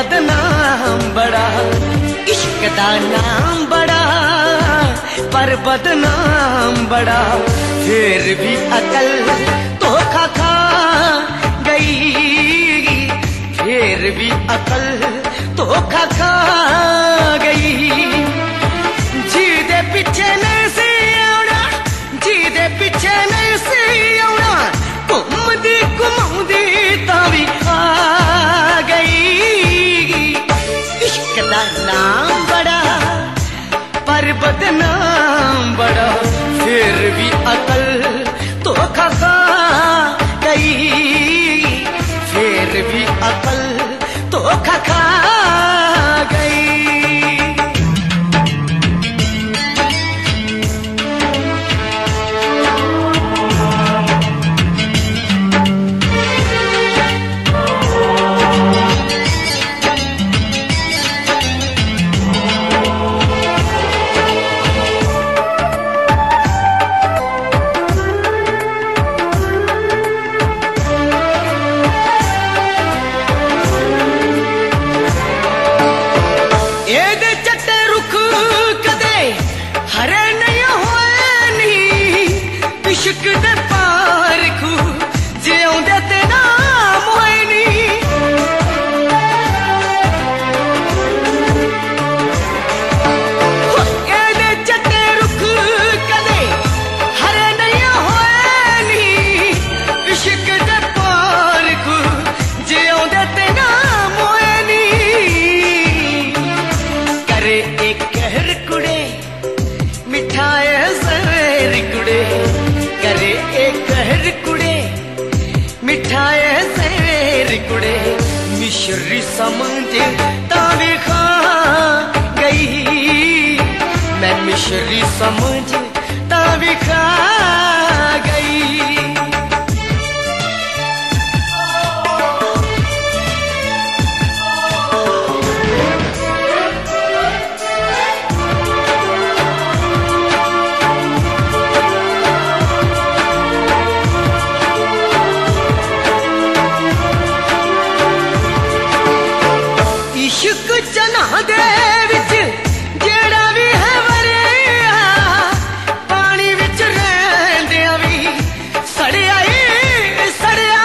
बदनाम बड़ा, इश्क दा नाम बड़ा, पर बदनाम बड़ा। फिर भी अकल धोखा खा गई, फिर भी अकल धोखा खा गई। जी दे पीछे नहीं सी आउना, जी दे पीछे नहीं सी आउना, घुमदी घुमाउंदी तावी आ गई। इश्क दा नाम बड़ा, पर बदनाम बड़ा। फिर भी अकल धोखा खा गई, फिर भी अकल धोखा खा गई। इश्क दे पार खू जिउंदे ते नाम होए नी, एदे चट्टे रुख कदे हरे नहीं होए नी। इश्क दे पार खू जिउंदे ते नाम होए नी। करे एक कहर कुड़े मिठाए सवेर कुड़े, करे एक कहर कुड़े मिठाए सवेर कुड़े। मिश्री समझ तावी खा गई, मैं मिश्री समझ तावी खा गई। इश्क चना दे विच जेड़ा भी है वरिया, पानी विच रहिंदियां भी सड़िया ही सड़िया।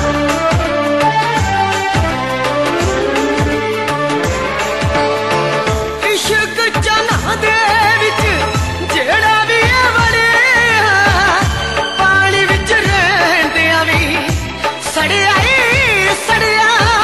इश्क चना दे विच जेड़ा भी है वरिया, पानी विच रहिंदियां भी सड़िया ही सड़िया।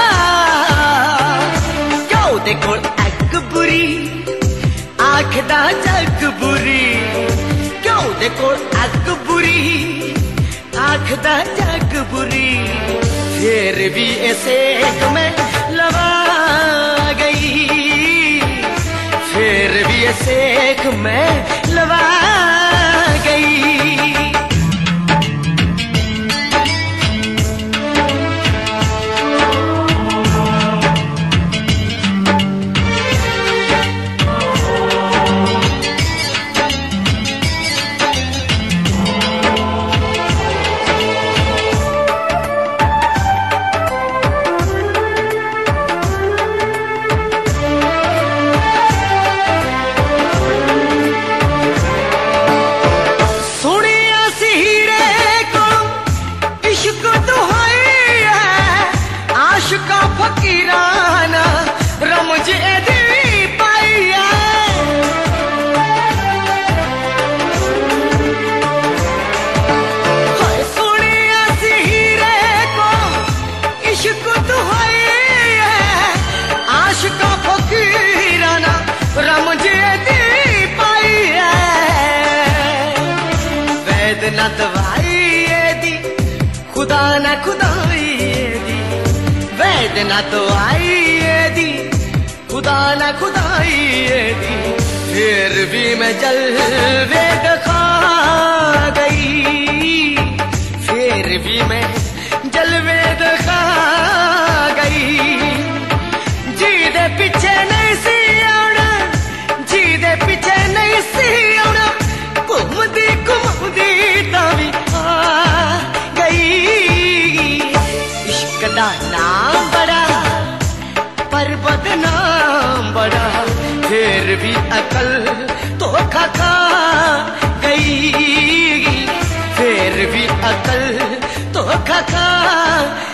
दे कोल अग बुरी आखदा जग बुरी, क्यों दे कोल अग बुरी आखदा जग बुरी। फिर भी ऐसे में लवा गई, फिर भी ऐसे में लवा गई। फकीराना रमज एदी पाई है, सुनिया सी हीरे को इश्क दुहाई है। आशिका फकीराना रमज एदी पाई है। वैद न दवाई एदी खुदा न खुदाई एदी, वैद ना तो आई दी खुदा ना खुदाई दी। फिर भी मैं जलवे दिखा गई, फिर भी मैं जलवे दिखा गई। जी दे पीछे नहीं सी आना, जी दे पीछे नहीं सी आना, घुमदी घुमाउंदी तावी आ गई। इश्क दा नाम बड़ा, पर भी अकल धोखा खा गई, फिर भी अकल धोखा खा